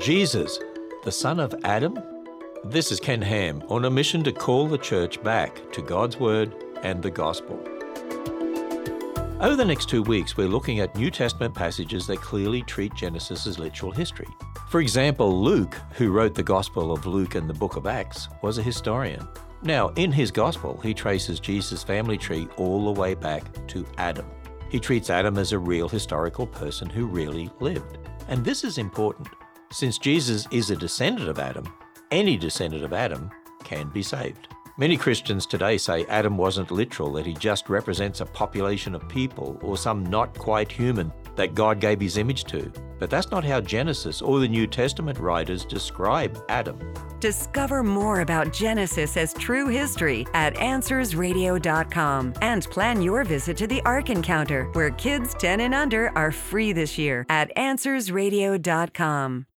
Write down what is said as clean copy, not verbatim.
Jesus, the son of Adam? This is Ken Ham on a mission to call the church back to God's Word and the Gospel. Over the next 2 weeks, we're looking at New Testament passages that clearly treat Genesis as literal history. For example, Luke, who wrote the Gospel of Luke and the book of Acts, was a historian. Now, in his Gospel, he traces Jesus' family tree all the way back to Adam. He treats Adam as a real historical person who really lived. And this is important. Since Jesus is a descendant of Adam, any descendant of Adam can be saved. Many Christians today say Adam wasn't literal, that he just represents a population of people or some not quite human that God gave his image to. But that's not how Genesis or the New Testament writers describe Adam. Discover more about Genesis as true history at AnswersRadio.com and plan your visit to the Ark Encounter, where kids 10 and under are free this year at AnswersRadio.com.